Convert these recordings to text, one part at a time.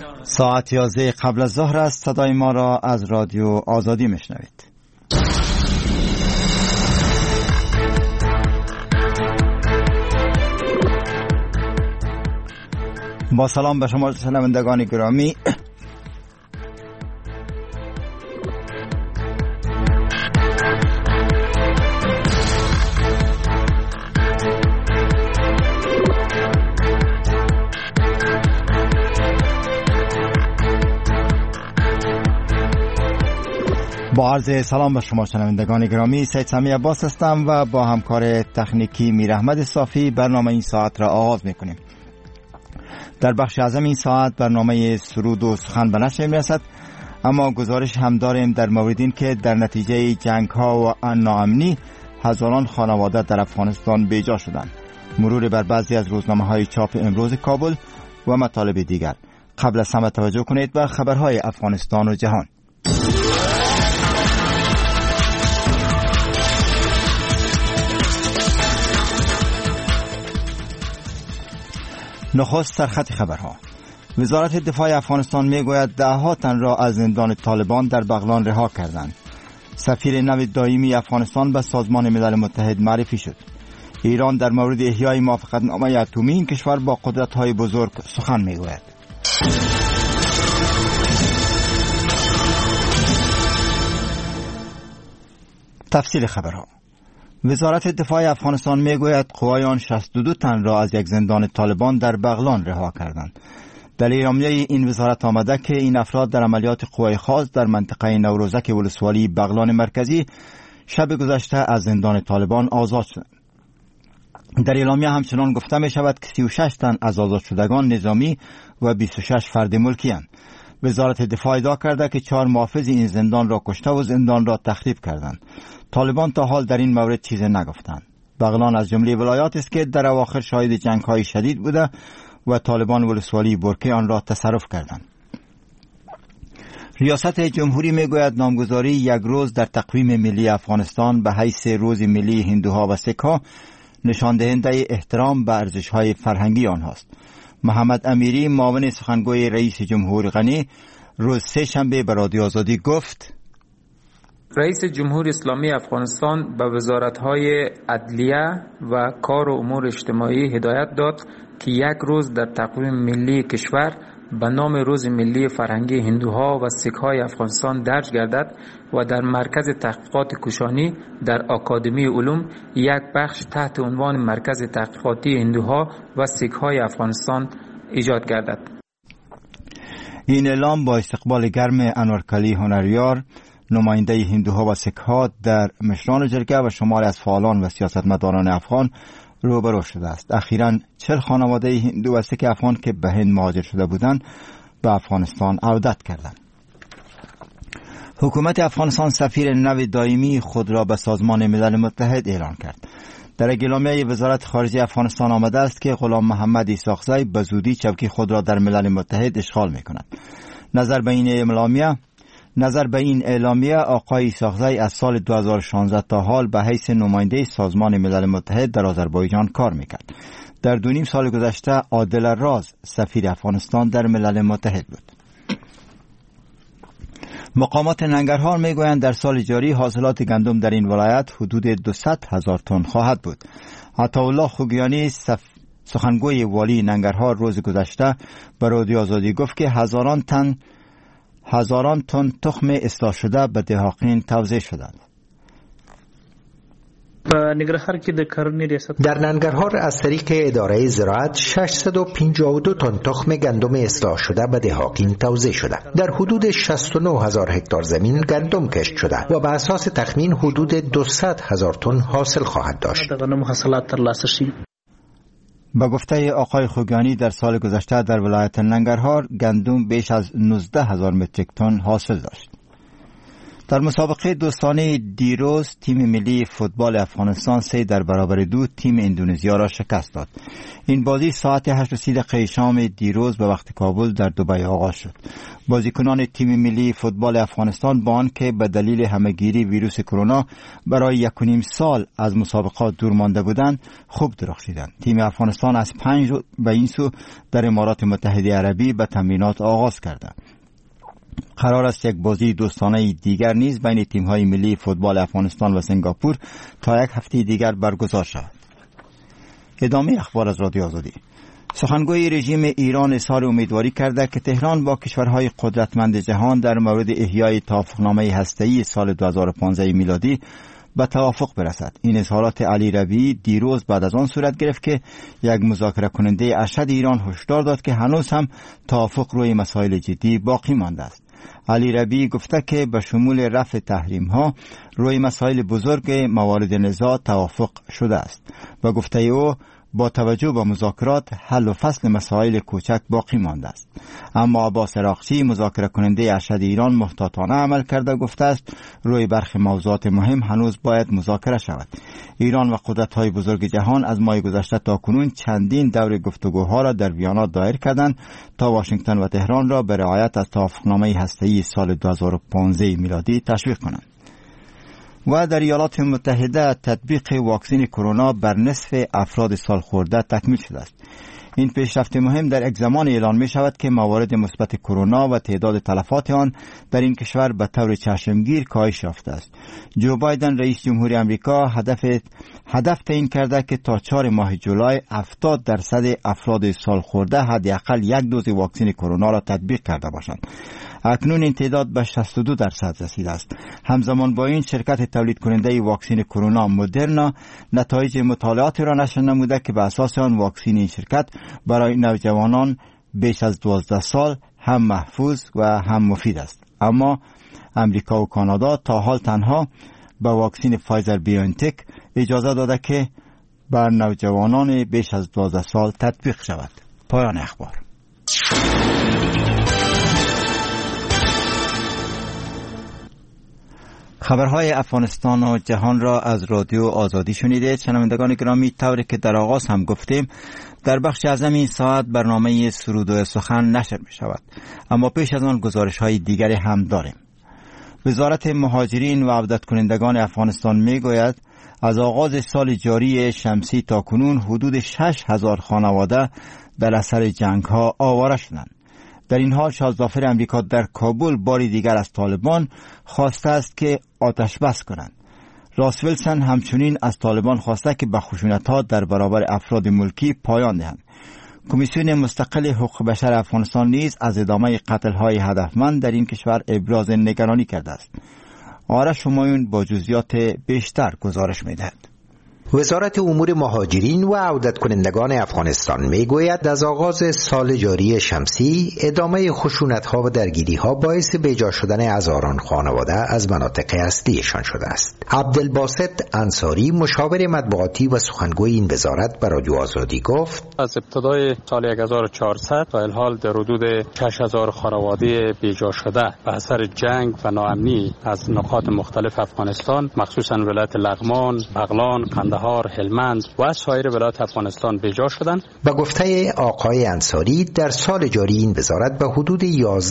ساعت 11 قبل از ظهر است. صدای ما را از رادیو آزادی میشنوید. با سلام به شما شنوندگان گرامی، با عرض سلام به شما شنوندگان گرامی، سید سمی عباس هستم و با همکار تکنیکی میر احمد صافی برنامه این ساعت را آغاز میکنیم. در بخش اعظم این ساعت برنامه سرود و سخن به نشر میرسد، اما گزارش هم داریم در مورد این که در نتیجه جنگ ها و ناامنی هزاران خانواده در افغانستان بیجا شدند. مرور بر بعضی از روزنامه های چاپ امروز کابل و مطالب دیگر. قبل از همه توجه کنید به خبرهای افغانستان و جهان. نخست سرخط خبرها. وزارت دفاع افغانستان میگوید 10 تن را از زندان طالبان در بغلان رها کردند. سفیر نو دائمی افغانستان به سازمان ملل متحد معرفی شد. ایران در مورد احیای موافقتنامه اتمی این کشور با قدرت‌های بزرگ سخن میگوید. تفصیل خبرها. وزارت دفاع افغانستان میگوید قوای آن 62 تن را از یک زندان طالبان در بغلان رها کردند. در اعلامیه این وزارت آمده که این افراد در عملیات قوای خاص در منطقه نوروزک ولسوالی بغلان مرکزی شب گذشته از زندان طالبان آزاد شدند. در اعلامیه همچنان گفته می شود که 36 تن از آزاد شدگان نظامی و 26 فرد ملکی اند. وزارت دفاع ادعا کرده که 4 محافظ این زندان را کشته و زندان را تخریب کردند. طالبان تا حال در این مورد چیزی نگفتند. بغلان از جمله ولایات است که در اواخر شاهد جنگ‌های شدید بوده و طالبان ولسوالی برکه آن را تصرف کردند. ریاست جمهوری میگوید نامگذاری یک روز در تقویم ملی افغانستان به حیث روز ملی هندوها و سیک‌ها نشان دهنده احترام به ارزش‌های فرهنگی آنهاست. محمد امیری معاون سخنگوی رئیس جمهور غنی روز سه شنبه به رادیو آزادی گفت: رئیس جمهوری اسلامی افغانستان به وزارت‌های عدلیه و کار و امور اجتماعی هدایت داد که یک روز در تقویم ملی کشور به نام روز ملی فرهنگی هندوها و سیک‌های افغانستان درج گردد و در مرکز تحقیقات کوشانی در آکادمی علوم یک بخش تحت عنوان مرکز تحقیقاتی هندوها و سیک‌های افغانستان ایجاد گردد. این اعلام با استقبال گرم انورکلی هنریار، نماینده هندوها و سیک‌ها در مشران جرگه و شماری از فعالان و سیاستمداران افغان روبرو شده است. اخیراً 40 خانواده هندو و سیک افغان که به هند مهاجر شده بودند به افغانستان عودت کردند. حکومت افغانستان سفیر نو دائمی خود را به سازمان ملل متحد اعلان کرد. در اعلامیه وزارت خارجه افغانستان آمده است که غلام محمد اسحاقزی به زودی چوکی خود را در ملل متحد اشغال می‌کند. نظر به این اعلامیه آقای اسحاقزی از سال 2016 تا حال به حیث نماینده سازمان ملل متحد در آذربایجان کار میکرد. در 2.5 سال گذشته عادل راز سفیر افغانستان در ملل متحد بود. مقامات ننگرهار میگویند در سال جاری حاصلات گندم در این ولایت حدود 200,000 تن خواهد بود. عطاالله خوگیانی سخنگوی والی ننگرهار روز گذشته به رادیو آزادی گفت که هزاران تن تخم اصلاح شده به دهاقین توزیع شدند. در ننگرهار از طریق اداره زراعت 652 تن تخم گندم اصلاح شده به دهاقین توزیع شده. در حدود 69,000 هکتار زمین گندم کشت شده و به اساس تخمین حدود 200,000 تن حاصل خواهد داشت. با گفته آقای خوگانی در سال گذشته در ولایت ننگرهار گندم بیش از 19,000 متریک تن حاصل داشت. در مسابقه دوستانه دیروز تیم ملی فوتبال افغانستان 3-2 تیم اندونزیا را شکست داد. این بازی ساعت 8:30 شام دیروز به وقت کابل در دبی آغاز شد. بازیکنان تیم ملی فوتبال افغانستان با آنکه به دلیل همهگیری ویروس کرونا برای 1.5 سال از مسابقات دور مانده بودند، خوب درخشیدند. تیم افغانستان از 5 به این سو در امارات متحده عربی به تمرینات آغاز کرده. قرار است یک بازی دوستانه دیگر نیز بین تیم‌های ملی فوتبال افغانستان و سنگاپور تا یک هفته دیگر برگزار شود. ادامه اخبار از رادیو آزادی. سخنگوی رژیم ایران اظهار امیدواری کرده که تهران با کشورهای قدرتمند جهان در مورد احیای توافقنامه هسته‌ای سال 2015 میلادی به توافق برسد. این اظهارات علی ربیعی دیروز بعد از آن صورت گرفت که یک مذاکره کننده ارشد ایران هشدار داد که هنوز هم توافق روی مسائل جدی باقی مانده است. علی ربیعی گفته که به شمول رفع تحریم ها روی مسائل بزرگ موارد نزاع توافق شده است و گفته او با توجه به مذاکرات حل و فصل مسائل کوچک باقی مانده است. اما عباس عراقچی مذاکره کننده ارشد ایران محتاطانه عمل کرده گفته است روی برخی موضوعات مهم هنوز باید مذاکره شود. ایران و قدرت‌های بزرگ جهان از ماه گذشته تا کنون چندین دور گفتگوها را در ویانا دایر کردند تا واشنگتن و تهران را به رعایت از توافقنامه هسته‌ای سال 2015 میلادی تشویق کنند. و در ایالات متحده تطبیق واکسن کرونا بر نصف افراد سالخورده تکمیل شده است. این پیشرفت مهم در یک زمان اعلان می شود که موارد مثبت کرونا و تعداد تلفات آن در این کشور به طور چشمگیر کاهش یافته است. جو بایدن رئیس جمهوری آمریکا هدف تعیین کرده که تا 4 ماه جولای 70% افراد سالخورده حداقل یک دوز واکسن کرونا را تطبیق کرده باشند. اکنون این تعداد به 62% رسیده است. همزمان با این شرکت تولید کننده واکسن کرونا مدرنا نتایج مطالعاتی را نشر نموده که به اساس آن واکسن این شرکت برای نوجوانان بیش از 12 سال هم محفوظ و هم مفید است. اما امریکا و کانادا تا حال تنها به واکسن فایزر بیونتک اجازه داده که بر نوجوانان بیش از 12 سال تطبیق شود. پایان اخبار. خبرهای افغانستان و جهان را از رادیو آزادی شنیدید. شنوندگان گرامی، طوری که در آغاز هم گفتیم در بخش اعظم این ساعت برنامه سرود و سخن نشر می شود، اما پیش از آن گزارش های دیگری هم داریم. وزارت مهاجرین و عودت کنندگان افغانستان می گوید از آغاز سال جاری شمسی تا کنون حدود 6,000 خانواده در اثر جنگ ها آواره شدند. در این حال شاهزاده امریکا در کابل باری دیگر از طالبان خواسته است که آتش بس کنند. راس ویلسون همچنین از طالبان خواسته که به خشونت‌ها در برابر افراد ملکی پایان دهند. کمیسیون مستقل حقوق بشر افغانستان نیز از ادامه قتل‌های هدفمند در این کشور ابراز نگرانی کرده است. آرش همایون با جزئیات بیشتر گزارش می‌دهد. وزارت امور مهاجرین و عودت کنندگان افغانستان میگوید از آغاز سال جاری شمسی ادامه خشونت‌ها و درگیری‌ها باعث بیجا شدن هزاران خانواده از مناطق اصلیشان شده است. عبدالباسط انصاری مشاور مطبوعاتی و سخنگوی این وزارت به رادیو آزادی گفت از ابتدای سال 1400 تا الحال در حدود 6000 خانواده بیجا شده به اثر جنگ و ناامنی از نقاط مختلف افغانستان مخصوصاً ولایت لغمان، بغلان، هلمند و سایر ولایات افغانستان بیجا شدند. با گفته آقای انصاری در سال جاری این وزارت به حدود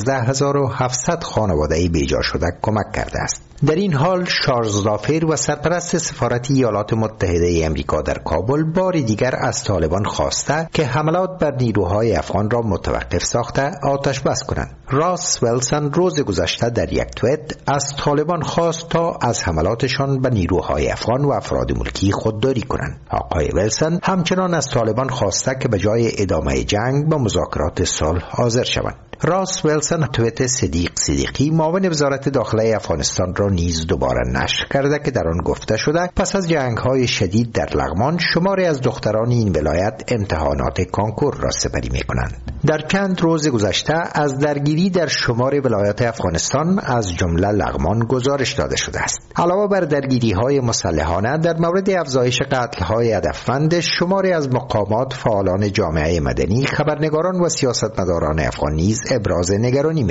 11700 خانواده بیجا شده کمک کرده است. در این حال چارلز لافیر و سرپرست سفارت ایالات متحده آمریکا در کابل بار دیگر از طالبان خواسته که حملات بر نیروهای افغان را متوقف ساخته آتش بس کنند. راس ویلسون روز گذشته در یک توییت از طالبان خواست تا از حملاتشان به نیروهای افغان و افراد ملکی خودداری کنند. آقای ویلسون همچنان از طالبان خواسته که به جای ادامه جنگ به مذاکرات صلح حاضر شوند. راس ویلسون توییت صدیقی معاون وزارت داخله افغانستان را نیز دوباره نشر کرده که در آن گفته شده پس از جنگ‌های شدید در لغمان شماری از دختران این ولایت امتحانات کانکور را سپری می‌کنند. در چند روز گذشته از درگیری در شمار ولایات افغانستان از جمله لغمان گزارش داده شده است. علاوه بر درگیری‌های مسلحانه در مورد افزایش قتل‌های هدفمند شماری از مقامات، فعالان جامعه مدنی، خبرنگاران و سیاستمداران افغان نیز ابراز نگرانی می شود.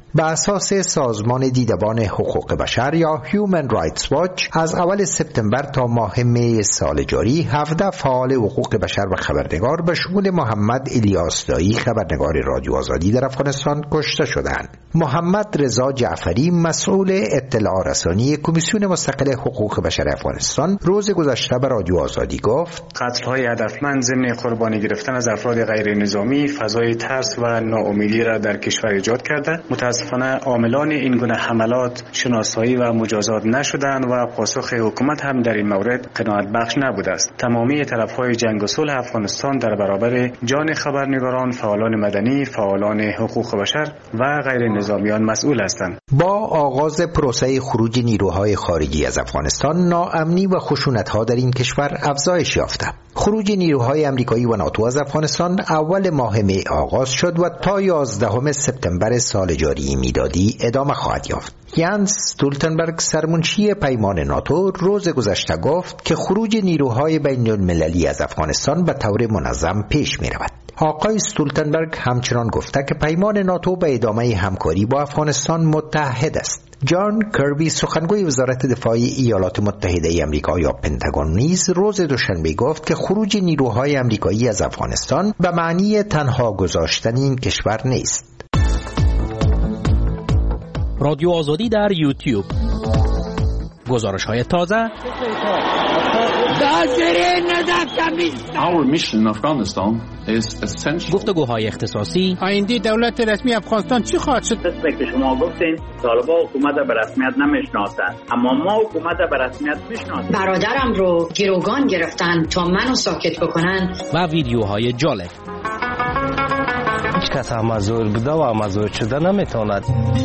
به اساس سازمان دیدبان حقوق بشر یا Human Rights Watch از اول سپتامبر تا ماه می سال جاری 17 فعال حقوق بشر و خبرنگار به شمول محمد الیاس دایی خبرنگار رادیو آزادی در افغانستان کشته شدند. محمد رضا جعفری مسئول اطلاع رسانی کمیسیون مستقل حقوق بشر افغانستان روز گذشته به رادیو آزادی گفت قتل‌های هدفمند ضمن قربانی گرفتن از افراد غیر نظامی فضای ترس و ناامیدی را در کشور ایجاد کرده. متاسفانه عاملان این گونه حملات شناسایی و مجازات نشدند و پاسخ حکومت هم در این مورد قناعت بخش نبوده است. تمامی طرف‌های جنگ و صلح افغانستان در برابر جان خبرنگاران، فعالان مدنی، فعالان حقوق بشر و غیر نظامیان مسئول هستند. با آغاز پروسه خروج نیروهای خارجی از افغانستان، ناامنی و خشونت‌ها در این کشور افزایش یافته. خروج نیروهای آمریکایی و ناتو از افغانستان اول ماه می آغاز شد و تا 11 سپتامبر سال جاری میلادی ادامه خواهد یافت. یانس استولتنبرگ سرمنشی پیمان ناتو روز گذشته گفت که خروج نیروهای بین المللی از افغانستان به طور منظم پیش می رود. آقای استولتنبرگ همچنان گفته که پیمان ناتو به ادامه همکاری با افغانستان متحد است. جان کربی سخنگوی وزارت دفاع ایالات متحده آمریکا یا پنتاگون نیز روز دوشنبه گفت که خروج نیروهای آمریکایی از افغانستان به معنی تنها گذاشتن این کشور نیست. رادیو آزادی در یوتیوب، گزارش‌های تازه، گفتگوهای اختصاصی، آینده دولت رسمی افغانستان چی خواهد شد؟ که شما گفتین طالبان حکومت به رسمیت نمیشناسند، اما ما حکومت به رسمیت میشناسیم. برادرم رو گروگان گرفتن تا منو ساکت بکنن. و ویدیوهای جالب. هیچ کس هم مزور بوده و مزور شده نمیتواند.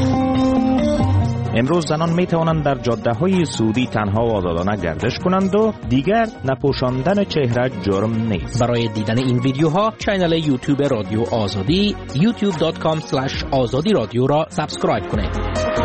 امروز زنان می توانند در جاده‌های سعودی تنها و آزادانه گردش کنند و دیگر نپوشاندن چهره جرم نیست. برای دیدن این ویدیوها کانال یوتیوب رادیو آزادی youtube.com/azadi رادیو را سابسکرایب کنید.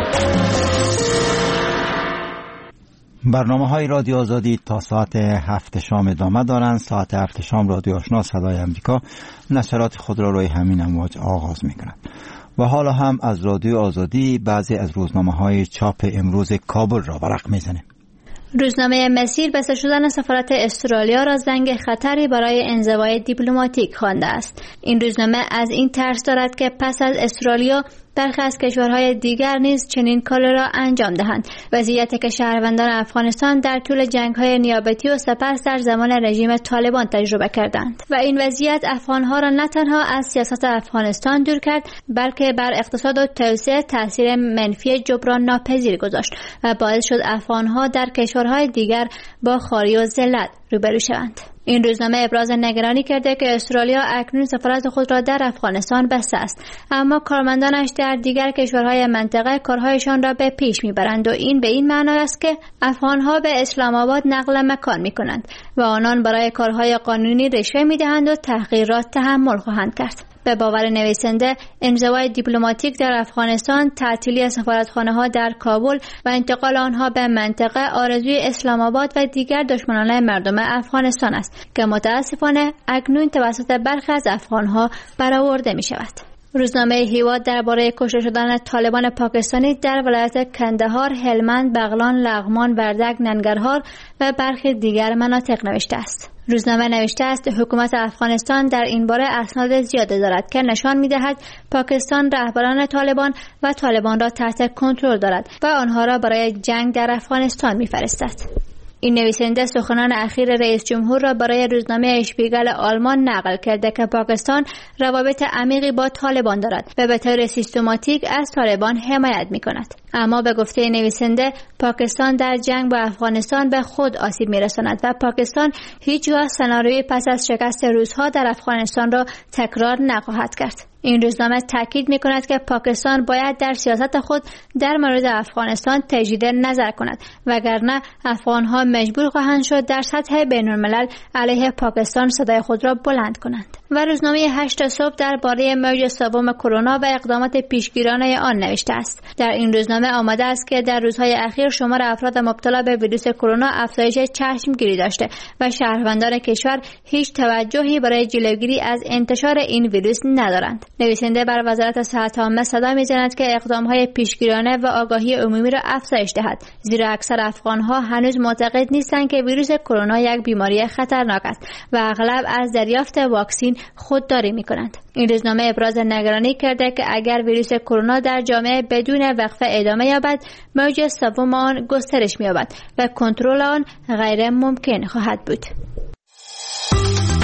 برنامه‌های رادیو آزادی تا ساعت 7 شام ادامه دارند. ساعت 7 شام رادیو آشنا صدای امریکا نشرات خود را روی همین امواج آغاز می‌کند. و حالا هم از رادیو آزادی بعضی از روزنامه‌های چاپ امروز کابل را ورق می‌زنیم. روزنامه مسیر بسته شدن سفارت استرالیا را زنگ خطری برای انزوای دیپلماتیک خوانده است. این روزنامه از این ترس دارد که پس از استرالیا برخی از کشورهای دیگر نیز چنین کاری را انجام دهند. وضعیتی که شهروندان افغانستان در طول جنگ‌های نیابتی و سپس در زمان رژیم طالبان تجربه کردند و این وضعیت افغان‌ها را نه تنها از سیاست افغانستان دور کرد، بلکه بر اقتصاد و توسعه تاثیر منفی جبران ناپذیر گذاشت و باعث شد افغان‌ها در کشورهای دیگر با خواری و ذلت روبرو شوند. این روزنامه ابراز نگرانی کرده که استرالیا اکنون سفارت خود را در افغانستان بسته است، اما کارمندانش در دیگر کشورهای منطقه کارهایشان را به پیش میبرند و این به این معنی است که افغانها به اسلام آباد نقل مکان میکنند و آنان برای کارهای قانونی رشوه میدهند و تحقیرات تحمل خواهند کرد. به باور نویسنده، انزوای دیپلماتیک در افغانستان، تعطیلی سفارتخانه‌ها در کابل و انتقال آنها به منطقه آرزوی اسلام آباد و دیگر دشمنان مردم افغانستان است که متاسفانه اکنون توسط برخی از افغانها برآورده می شود. روزنامه هیواد درباره کشته شدن طالبان پاکستانی در ولایت کندهار، هلمند، بغلان، لغمان، وردک، ننگرهار و برخی دیگر مناطق نوشته است. روزنامه نوشته است حکومت افغانستان در این باره اسناد زیاده دارد که نشان می‌دهد پاکستان رهبران طالبان و طالبان را تحت کنترل دارد و آنها را برای جنگ در افغانستان می‌فرستد. این نویسنده سخنان اخیر رئیس جمهور را برای روزنامه اشپیگل آلمان نقل کرده که پاکستان روابط عمیقی با طالبان دارد و به طور سیستماتیک از طالبان حمایت می‌کند. اما به گفته نویسنده پاکستان در جنگ با افغانستان به خود آسیب می‌رساند و پاکستان هیچگاه سناریوی پس از شکست روس‌ها در افغانستان را تکرار نخواهد کرد. این روزنامه تاکید می‌کند که پاکستان باید در سیاست خود در مورد افغانستان تجدید نظر کند وگرنه افغان‌ها مجبور خواهند شد در سطح بین‌الملل علیه پاکستان صدای خود را بلند کنند. و روزنامه 8 صبح درباره موج سوم کرونا و اقدامات پیشگیرانه آن نوشته است. در این روزنامه آمده است که در روزهای اخیر شمار افراد مبتلا به ویروس کرونا افزایش چشمگیری داشته و شهروندان کشور هیچ توجهی برای جلوگیری از انتشار این ویروس ندارند. نویسنده بر وزارت صحت عامه صدا می‌زند که اقدام‌های پیشگیرانه و آگاهی عمومی را افزایش دهد، زیرا اکثر افغان‌ها هنوز معتقد نیستند که ویروس کرونا یک بیماری خطرناک است و اغلب از دریافت واکسن خودداری می‌کنند. این روزنامه ابراز نگرانی کرده که اگر ویروس کرونا در جامعه بدون وقفه ادامه یابد، موج سوم آن گسترش می‌یابد و کنترل آن غیر ممکن خواهد بود.